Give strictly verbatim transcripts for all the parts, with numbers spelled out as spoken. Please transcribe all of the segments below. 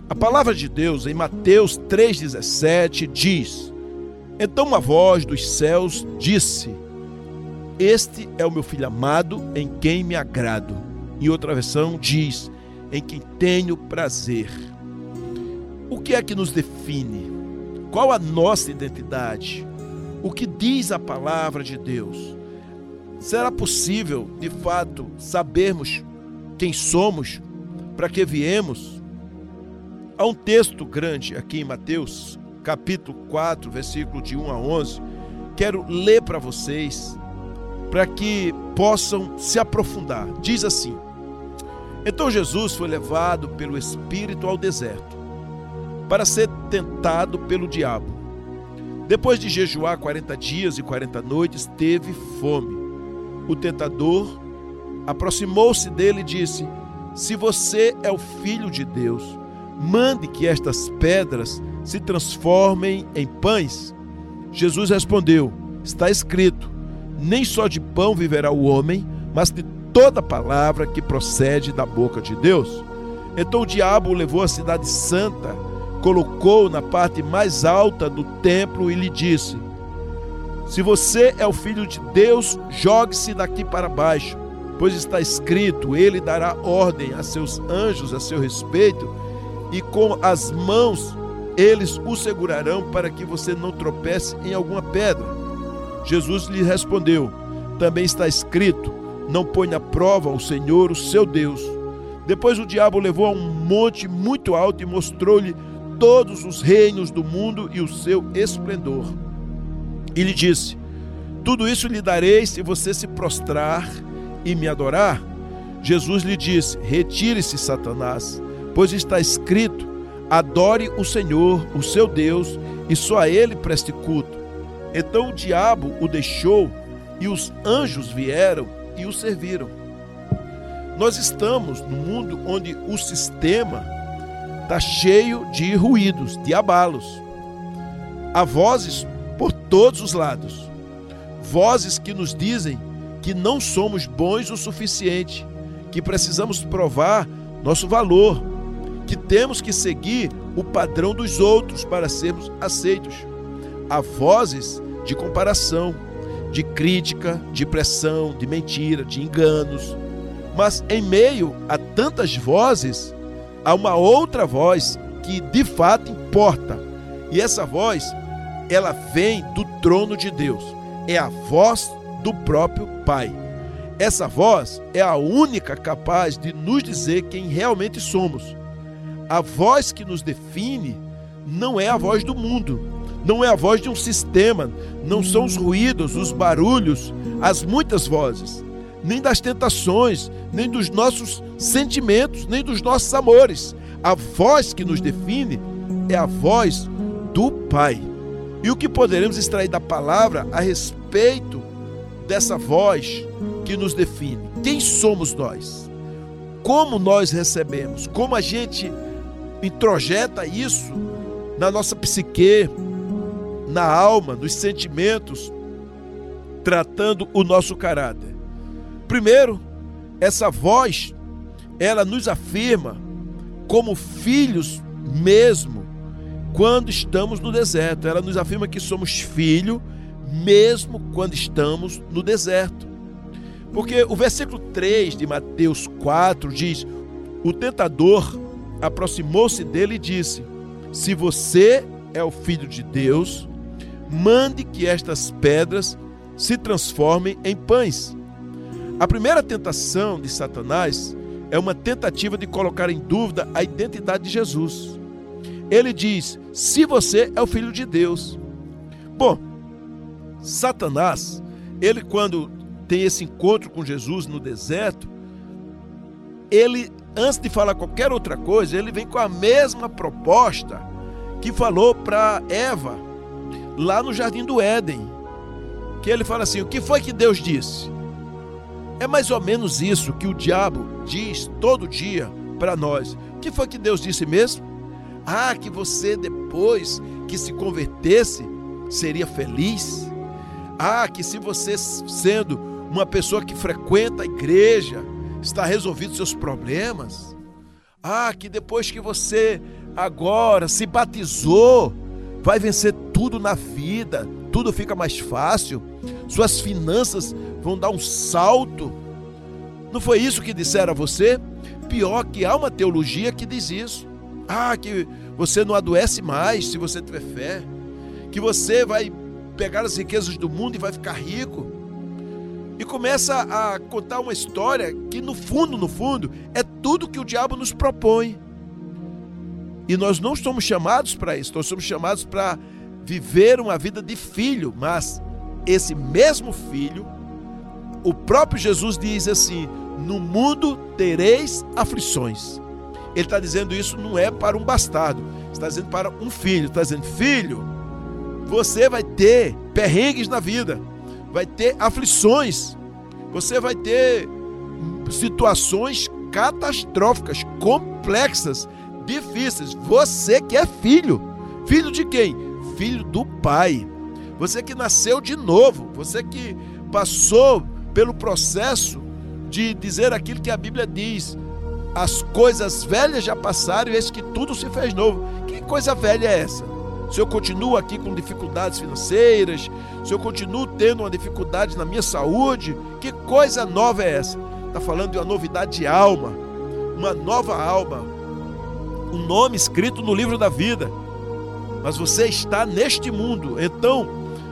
A palavra de Deus em Mateus três, dezessete diz: então uma voz dos céus disse: este é o meu filho amado, em quem me agrado. Em outra versão diz: em quem tenho prazer. O que é que nos define? Qual a nossa identidade? O que diz a palavra de Deus? Será possível, de fato, sabermos quem somos, para que viemos? Há um texto grande aqui em Mateus, capítulo quatro, versículo de um a onze. Quero ler para vocês, para que possam se aprofundar. Diz assim: então Jesus foi levado pelo Espírito ao deserto, para ser tentado pelo diabo. Depois de jejuar quarenta dias e quarenta noites, teve fome. O tentador aproximou-se dele e disse: se você é o Filho de Deus, mande que estas pedras se transformem em pães. Jesus respondeu: está escrito, nem só de pão viverá o homem, mas de toda palavra que procede da boca de Deus. Então o diabo o levou à cidade santa, colocou na parte mais alta do templo e lhe disse: se você é o Filho de Deus, jogue-se daqui para baixo, pois está escrito, ele dará ordem a seus anjos a seu respeito, e com as mãos eles o segurarão para que você não tropece em alguma pedra. Jesus lhe respondeu: também está escrito, não ponha à prova o Senhor, o seu Deus. Depois o diabo o levou a um monte muito alto e mostrou-lhe todos os reinos do mundo e o seu esplendor. E lhe disse: tudo isso lhe darei se você se prostrar e me adorar. Jesus lhe disse: retire-se, Satanás, pois está escrito, adore o Senhor, o seu Deus, e só a ele preste culto. Então o diabo o deixou, e os anjos vieram e o serviram. Nós estamos num mundo onde o sistema está cheio de ruídos, de abalos. Há vozes por todos os lados. Vozes que nos dizem que não somos bons o suficiente, que precisamos provar nosso valor, que temos que seguir o padrão dos outros para sermos aceitos. Há vozes de comparação, de crítica, de pressão, de mentira, de enganos. Mas em meio a tantas vozes, há uma outra voz que de fato importa. E essa voz, ela vem do trono de Deus. É a voz do próprio Pai. Essa voz é a única capaz de nos dizer quem realmente somos. A voz que nos define não é a voz do mundo, não é a voz de um sistema, não são os ruídos, os barulhos, as muitas vozes, nem das tentações, nem dos nossos sentimentos, nem dos nossos amores. A voz que nos define é a voz do Pai. E o que poderemos extrair da palavra a respeito dessa voz que nos define? Quem somos nós? Como nós recebemos? Como a gente introjeta isso na nossa psique, na alma, nos sentimentos, tratando o nosso caráter? Primeiro, essa voz, ela nos afirma como filhos mesmo quando estamos no deserto. Ela nos afirma que somos filhos mesmo quando estamos no deserto. Porque o versículo três de Mateus quatro diz: o tentador aproximou-se dele e disse: se você é o Filho de Deus, mande que estas pedras se transformem em pães. A primeira tentação de Satanás é uma tentativa de colocar em dúvida a identidade de Jesus. Ele diz: se você é o Filho de Deus. Bom, Satanás, ele quando tem esse encontro com Jesus no deserto, ele, antes de falar qualquer outra coisa, ele vem com a mesma proposta que falou para Eva, lá no Jardim do Éden. Que ele fala assim: o que foi que Deus disse? É mais ou menos isso que o diabo diz todo dia para nós. O que foi que Deus disse mesmo? Ah, que você depois que se convertesse seria feliz. Ah, que se você, sendo uma pessoa que frequenta a igreja, está resolvido seus problemas. Ah, que depois que você agora se batizou, vai vencer tudo na vida, tudo fica mais fácil, suas finanças vão dar um salto. Não foi isso que disseram a você? Pior que há uma teologia que diz isso. Ah, que você não adoece mais se você tiver fé, que você vai pegar as riquezas do mundo e vai ficar rico. E começa a contar uma história que no fundo, no fundo, é tudo que o diabo nos propõe. E nós não somos chamados para isso, nós somos chamados para viver uma vida de filho, mas esse mesmo filho, o próprio Jesus diz assim: no mundo tereis aflições. Ele está dizendo isso não é para um bastardo, está dizendo para um filho, está dizendo: filho, você vai ter perrengues na vida, vai ter aflições, você vai ter situações catastróficas, complexas, difíceis. Você que é filho, filho de quem? Filho do Pai. Você que nasceu de novo, você que passou pelo processo de dizer aquilo que a Bíblia diz: as coisas velhas já passaram e eis que tudo se fez novo. Que coisa velha é essa? Se eu continuo aqui com dificuldades financeiras, se eu continuo tendo uma dificuldade na minha saúde, que coisa nova é essa? Está falando de uma novidade de alma, uma nova alma, um nome escrito no livro da vida. Mas você está neste mundo, então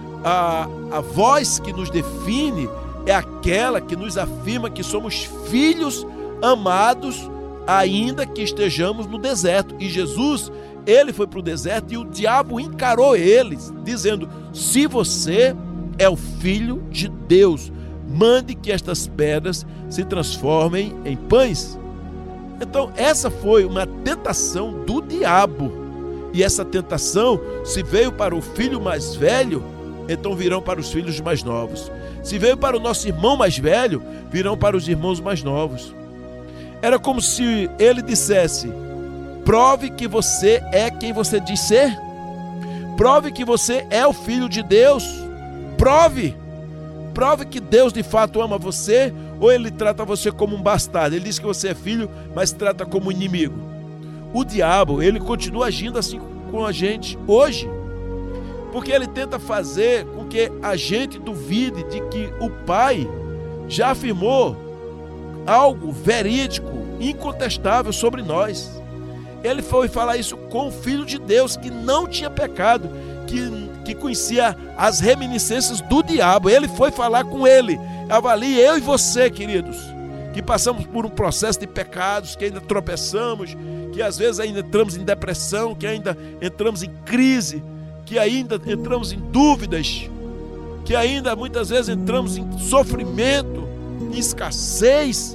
a, a voz que nos define é aquela que nos afirma que somos filhos amados, ainda que estejamos no deserto. E Jesus, ele foi para o deserto e o diabo encarou eles, dizendo: se você é o Filho de Deus, mande que estas pedras se transformem em pães. Então essa foi uma tentação do diabo, e essa tentação, se veio para o filho mais velho, então virão para os filhos mais novos. Se veio para o nosso irmão mais velho, virão para os irmãos mais novos. Era como se ele dissesse: prove que você é quem você diz ser. Prove que você é o Filho de Deus. Prove. Prove que Deus de fato ama você, ou ele trata você como um bastardo. Ele diz que você é filho, mas trata como inimigo. O diabo, ele continua agindo assim com a gente hoje, porque ele tenta fazer com que a gente duvide de que o Pai já afirmou algo verídico, incontestável sobre nós. Ele foi falar isso com o Filho de Deus, que não tinha pecado, que, que conhecia as reminiscências do diabo. Ele foi falar com ele. Avalie eu e você, queridos, que passamos por um processo de pecados, que ainda tropeçamos, que às vezes ainda entramos em depressão, que ainda entramos em crise, que ainda entramos em dúvidas, que ainda muitas vezes entramos em sofrimento, em escassez.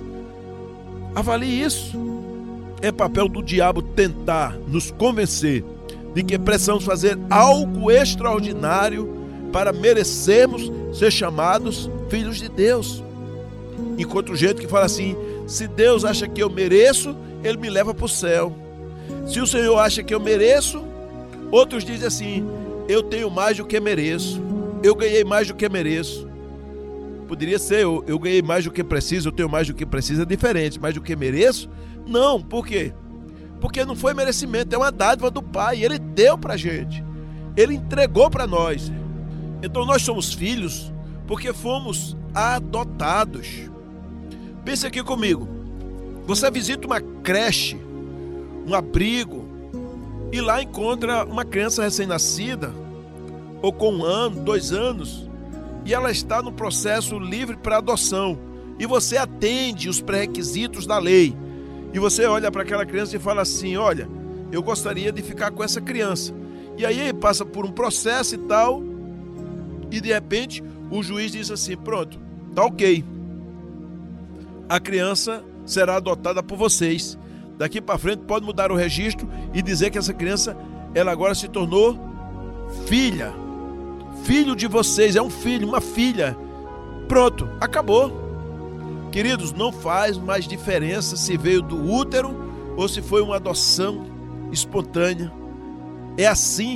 Avalie isso. É papel do diabo tentar nos convencer de que precisamos fazer algo extraordinário para merecermos ser chamados filhos de Deus. Enquanto o jeito que fala assim: se Deus acha que eu mereço, Ele me leva para o céu. Se o Senhor acha que eu mereço, outros dizem assim: eu tenho mais do que mereço, eu ganhei mais do que mereço. Poderia ser, eu, eu ganhei mais do que preciso, eu tenho mais do que preciso, é diferente. Mais do que mereço? Não, por quê? Porque não foi merecimento, é uma dádiva do Pai, Ele deu para a gente, Ele entregou para nós. Então nós somos filhos porque fomos adotados. Pense aqui comigo, você visita uma creche, um abrigo, e lá encontra uma criança recém-nascida, ou com um ano, dois anos, e ela está no processo livre para adoção, e você atende os pré-requisitos da lei, e você olha para aquela criança e fala assim: olha, eu gostaria de ficar com essa criança. E aí passa por um processo e tal, e de repente o juiz diz assim: pronto, tá ok, a criança será adotada por vocês. Daqui para frente pode mudar o registro e dizer que essa criança, ela agora se tornou filha, filho de vocês, é um filho, uma filha. Pronto, acabou. Queridos, não faz mais diferença se veio do útero ou se foi uma adoção espontânea. É assim,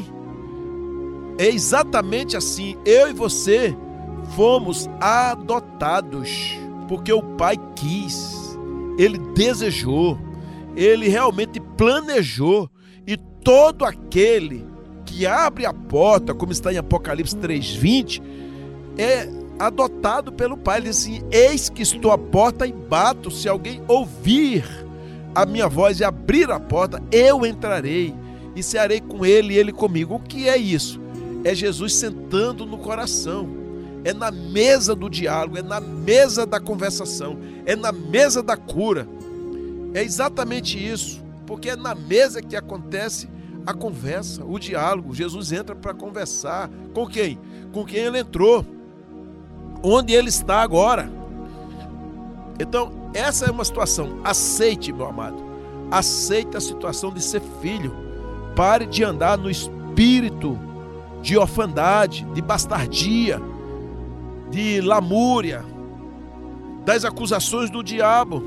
é exatamente assim. Eu e você fomos adotados porque o Pai quis, Ele desejou, ele realmente planejou, e todo aquele que abre a porta, como está em Apocalipse três, vinte, é adotado pelo Pai. Ele diz assim: eis que estou à porta e bato, se alguém ouvir a minha voz e abrir a porta, eu entrarei e cearei com ele e ele comigo. O que é isso? É Jesus sentando no coração, é na mesa do diálogo, é na mesa da conversação, é na mesa da cura. É exatamente isso, porque é na mesa que acontece a conversa, o diálogo. Jesus entra para conversar com quem? Com quem ele entrou, onde ele está agora. Então, essa é uma situação. Aceite, meu amado, aceite a situação de ser filho. Pare de andar no espírito de orfandade, de bastardia, de lamúria, das acusações do diabo.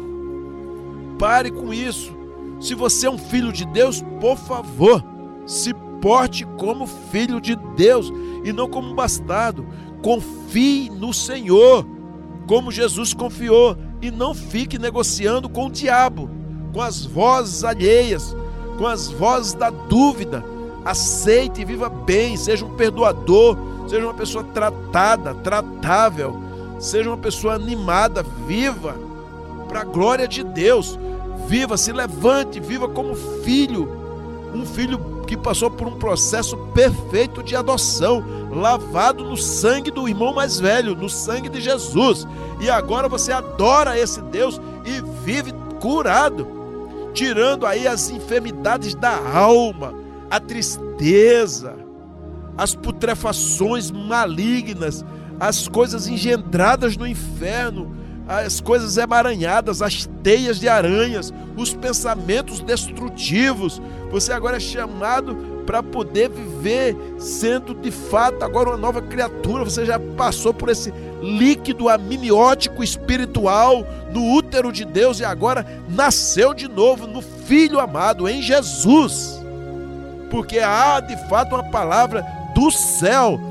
Pare com isso. Se você é um filho de Deus, por favor, se porte como filho de Deus e não como um bastardo. Confie no Senhor, como Jesus confiou, e não fique negociando com o diabo, com as vozes alheias, com as vozes da dúvida. Aceite e viva bem, seja um perdoador, seja uma pessoa tratada, tratável, seja uma pessoa animada, viva para a glória de Deus. Viva, se levante, viva como filho, um filho que passou por um processo perfeito de adoção, lavado no sangue do irmão mais velho, no sangue de Jesus, e agora você adora esse Deus e vive curado, tirando aí as enfermidades da alma, a tristeza, as putrefações malignas, as coisas engendradas no inferno, as coisas emaranhadas, as teias de aranhas, os pensamentos destrutivos. Você agora é chamado para poder viver sendo de fato agora uma nova criatura. Você já passou por esse líquido amniótico espiritual no útero de Deus e agora nasceu de novo no Filho amado, em Jesus. Porque há de fato uma palavra do céu,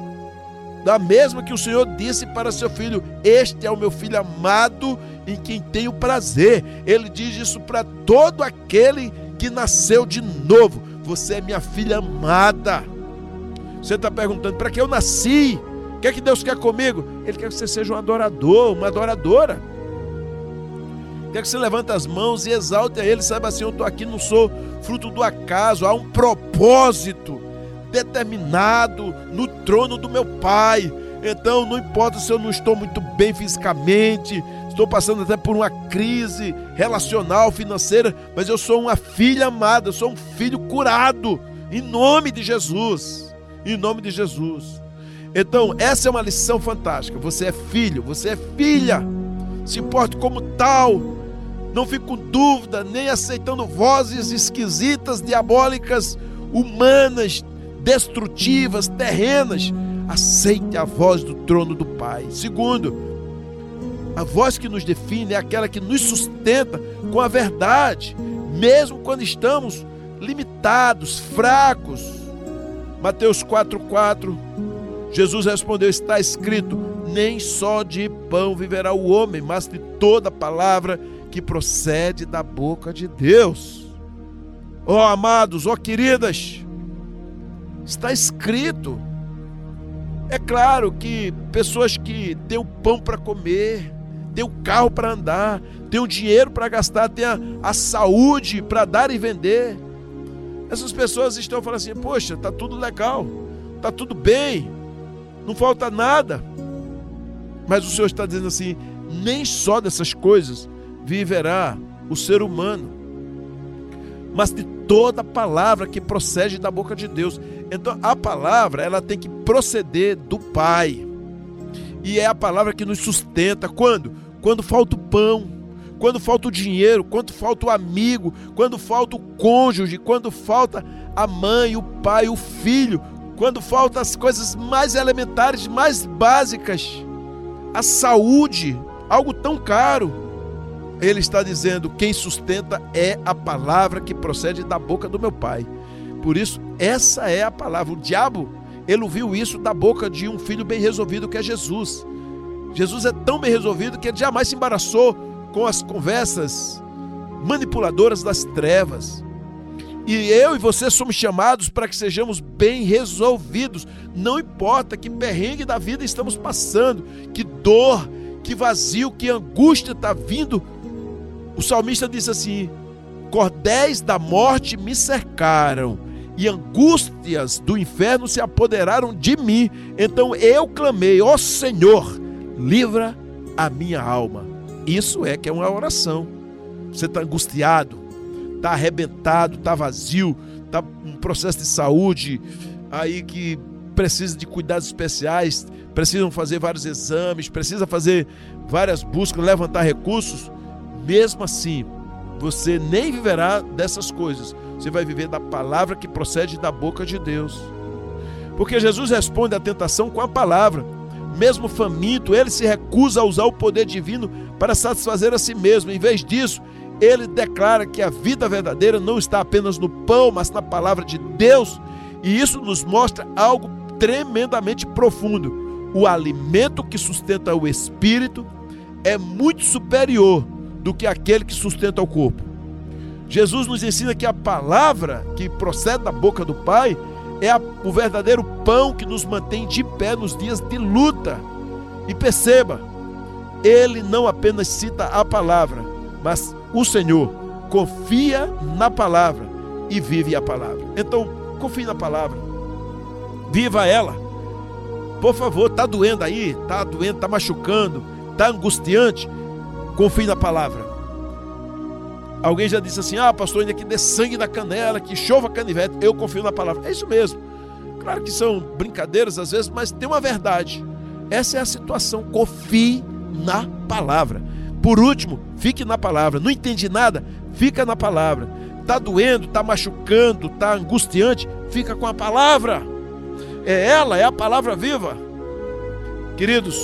da mesma que o Senhor disse para seu filho: este é o meu filho amado em quem tenho prazer. Ele diz isso para todo aquele que nasceu de novo: você é minha filha amada. Você está perguntando: para que eu nasci? O que é que Deus quer comigo? Ele quer que você seja um adorador, uma adoradora. Quer que você levante as mãos e exalte a Ele. Saiba assim: eu estou aqui, não sou fruto do acaso, há um propósito determinado no trono do meu Pai. Então não importa se eu não estou muito bem fisicamente, estou passando até por uma crise relacional, financeira, mas eu sou uma filha amada, eu sou um filho curado, em nome de Jesus, em nome de Jesus. Então essa é uma lição fantástica. Você é filho, você é filha, se porte como tal, não fique com dúvida, nem aceitando vozes esquisitas, diabólicas, humanas, destrutivas, terrenas. Aceite a voz do trono do Pai. Segundo, a voz que nos define é aquela que nos sustenta com a verdade, mesmo quando estamos limitados, fracos. Mateus quatro, quatro, Jesus respondeu: está escrito, nem só de pão viverá o homem, mas de toda palavra que procede da boca de Deus. Ó amados, ó queridas, está escrito. É claro que pessoas que têm o pão para comer, têm o carro para andar, têm o dinheiro para gastar, têm a, a saúde para dar e vender, essas pessoas estão falando assim: poxa, está tudo legal, está tudo bem, não falta nada. Mas o Senhor está dizendo assim: nem só dessas coisas viverá o ser humano, mas de toda palavra que procede da boca de Deus. Então a palavra, ela tem que proceder do Pai, e é a palavra que nos sustenta. Quando? Quando falta o pão, quando falta o dinheiro, quando falta o amigo, quando falta o cônjuge, quando falta a mãe, o pai, o filho, quando faltam as coisas mais elementares, mais básicas, a saúde, algo tão caro. Ele está dizendo: quem sustenta é a palavra que procede da boca do meu Pai. Por isso, essa é a palavra. O diabo, ele ouviu isso da boca de um filho bem resolvido, que é Jesus. Jesus é tão bem resolvido que ele jamais se embaraçou com as conversas manipuladoras das trevas. E eu e você somos chamados para que sejamos bem resolvidos. Não importa que perrengue da vida estamos passando, que dor, que vazio, que angústia está vindo. O salmista diz assim: cordéis da morte me cercaram e angústias do inferno se apoderaram de mim. Então eu clamei: ó Senhor, livra a minha alma. Isso é que é uma oração. Você está angustiado, está arrebentado, está vazio, está um processo de saúde aí que precisa de cuidados especiais, precisam fazer vários exames, precisa fazer várias buscas, levantar recursos. Mesmo assim, você nem viverá dessas coisas. Você vai viver da palavra que procede da boca de Deus. Porque Jesus responde à tentação com a palavra. Mesmo faminto, ele se recusa a usar o poder divino para satisfazer a si mesmo. Em vez disso, ele declara que a vida verdadeira não está apenas no pão, mas na palavra de Deus. E isso nos mostra algo tremendamente profundo. O alimento que sustenta o espírito é muito superior do que aquele que sustenta o corpo. Jesus nos ensina que a palavra que procede da boca do Pai é a, o verdadeiro pão que nos mantém de pé nos dias de luta. E perceba, ele não apenas cita a palavra, mas o Senhor confia na palavra e vive a palavra. Então, confie na palavra, viva ela. Por favor, está doendo aí, está doendo, está machucando, está angustiante, confie na palavra. Alguém já disse assim: ah, pastor, ainda que dê sangue na canela, que chova canivete. Eu confio na palavra. É isso mesmo. Claro que são brincadeiras às vezes, mas tem uma verdade. Essa é a situação. Confie na palavra. Por último, fique na palavra. Não entendi nada? Fica na palavra. Está doendo, está machucando, está angustiante? Fica com a palavra. É ela, é a palavra viva. Queridos,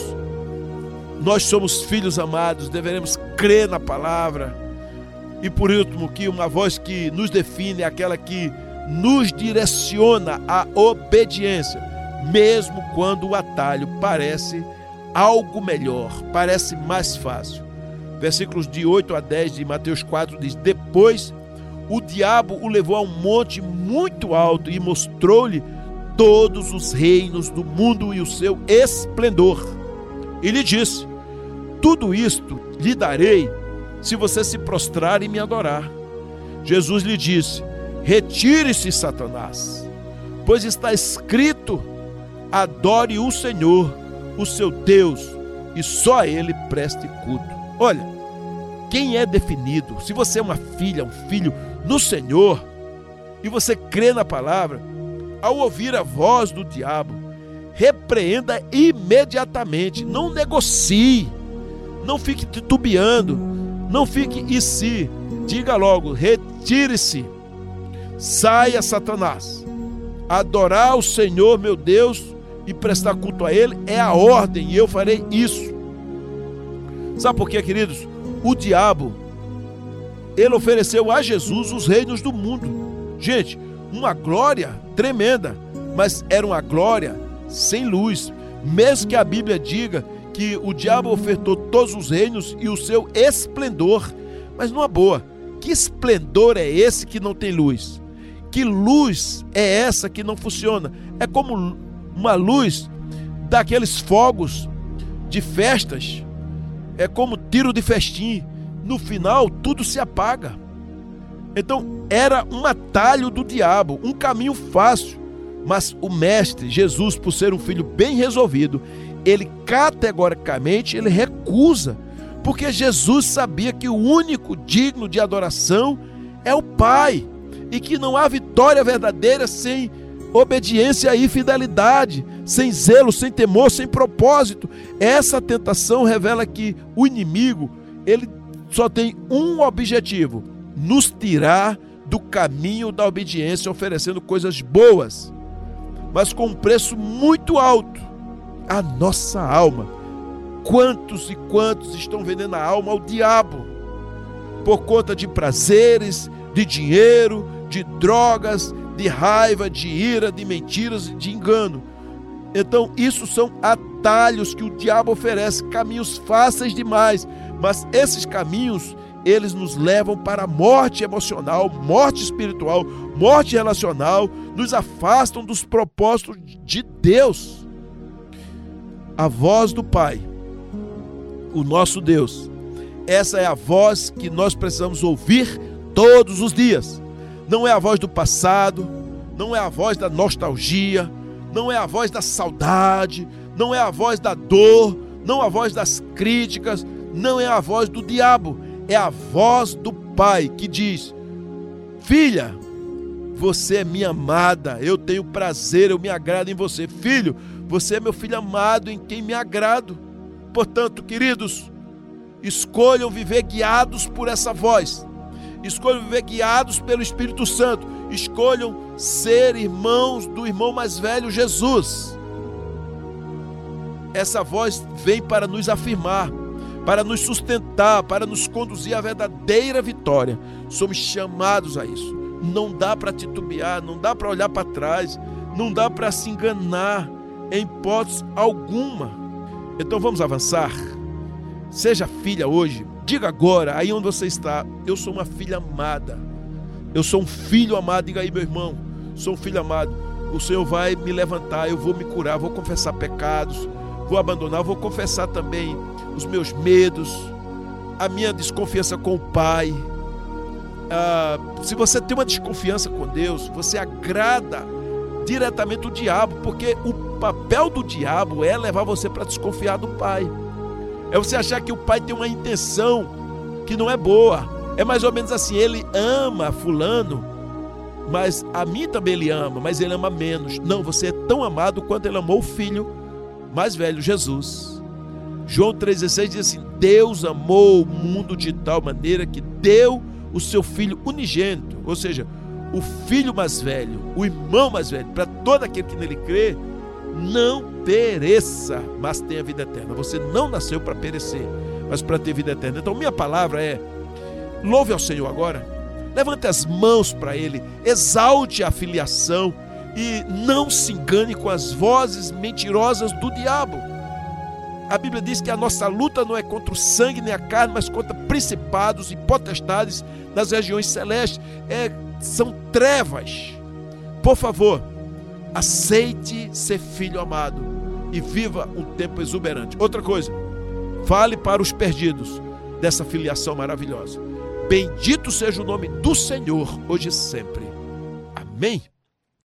nós somos filhos amados, deveremos crer na palavra. E por último, que uma voz que nos define é aquela que nos direciona à obediência, mesmo quando o atalho parece algo melhor, parece mais fácil. Versículos de oito a dez de Mateus quatro diz: depois o diabo o levou a um monte muito alto e mostrou-lhe todos os reinos do mundo e o seu esplendor. E lhe disse: tudo isto lhe darei se você se prostrar e me adorar. Jesus lhe disse: retire-se, Satanás, pois está escrito: adore o Senhor, o seu Deus, e só a Ele preste culto. Olha, quem é definido, se você é uma filha, um filho no Senhor, e você crê na palavra, ao ouvir a voz do diabo, repreenda imediatamente, não negocie, não fique titubeando, não fique e se, diga logo: retire-se, saia, Satanás. Adorar o Senhor meu Deus e prestar culto a Ele é a ordem, e eu farei isso. Sabe por quê, queridos? O diabo, ele ofereceu a Jesus os reinos do mundo. Gente, uma glória tremenda, mas era uma glória sem luz. Mesmo que a Bíblia diga que o diabo ofertou todos os reinos e o seu esplendor, mas numa boa, que esplendor é esse que não tem luz? Que luz é essa que não funciona? É como uma luz daqueles fogos de festas, é como tiro de festim, no final tudo se apaga. Então era um atalho do diabo, um caminho fácil, mas o mestre Jesus, por ser um filho bem resolvido, ele categoricamente ele recusa, porque Jesus sabia que o único digno de adoração é o Pai, e que não há vitória verdadeira sem obediência e fidelidade, sem zelo, sem temor, sem propósito. Essa tentação revela que o inimigo, ele só tem um objetivo: nos tirar do caminho da obediência, oferecendo coisas boas, mas com um preço muito alto: a nossa alma. Quantos e quantos estão vendendo a alma ao diabo por conta de prazeres, de dinheiro, de drogas, de raiva, de ira, de mentiras e de engano. Então isso são atalhos que o diabo oferece, caminhos fáceis demais, mas esses caminhos eles nos levam para a morte emocional, morte espiritual, morte relacional, nos afastam dos propósitos de Deus. A voz do Pai, o nosso Deus, essa é a voz que nós precisamos ouvir todos os dias. Não é a voz do passado, não é a voz da nostalgia, não é a voz da saudade, não é a voz da dor, não é a voz das críticas, não é a voz do diabo, é a voz do Pai que diz: filha, você é minha amada, eu tenho prazer, eu me agrado em você. Filho, você é meu filho amado em quem me agrado. Portanto, queridos, escolham viver guiados por essa voz. Escolham viver guiados pelo Espírito Santo. Escolham ser irmãos do irmão mais velho, Jesus. Essa voz vem para nos afirmar, para nos sustentar, para nos conduzir à verdadeira vitória. Somos chamados a isso. Não dá para titubear, não dá para olhar para trás, não dá para se enganar em hipótese alguma. Então vamos avançar. Seja filha hoje. Diga agora, aí onde você está: eu sou uma filha amada. Eu sou um filho amado. Diga aí, meu irmão: sou um filho amado. O Senhor vai me levantar, eu vou me curar, vou confessar pecados, vou abandonar, vou confessar também os meus medos, a minha desconfiança com o Pai. Ah, se você tem uma desconfiança com Deus, você agrada diretamente o diabo, porque o papel do diabo é levar você para desconfiar do Pai. É você achar que o Pai tem uma intenção que não é boa. É mais ou menos assim: ele ama fulano, mas a mim também ele ama, mas ele ama menos. Não, você é tão amado quanto ele amou o filho mais velho, Jesus. João três dezesseis diz assim: Deus amou o mundo de tal maneira que deu o seu filho unigênito, ou seja, o filho mais velho, o irmão mais velho, para todo aquele que nele crê, não pereça, mas tenha vida eterna. Você não nasceu para perecer, mas para ter vida eterna. Então minha palavra é: louve ao Senhor agora, levante as mãos para Ele, exalte a filiação e não se engane com as vozes mentirosas do diabo. A Bíblia diz que a nossa luta não é contra o sangue nem a carne, mas contra principados e potestades nas regiões celestes. É, são trevas. Por favor, aceite ser filho amado e viva um tempo exuberante. Outra coisa, fale para os perdidos dessa filiação maravilhosa. Bendito seja o nome do Senhor, hoje e sempre. Amém.